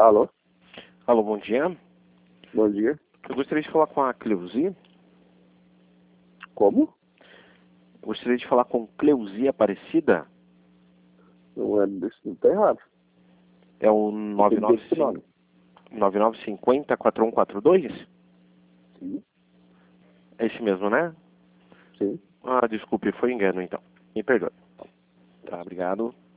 Alô? Alô, bom dia. Bom dia. Eu gostaria de falar com a Cleusi. Como? Eu gostaria de falar com Cleusi Aparecida. Não é desse, não tá errado. É o Tem desse nome. 9950-4142? Sim, É esse mesmo, né? sim. Ah, desculpe, foi engano então. Me perdoe. Tá, obrigado.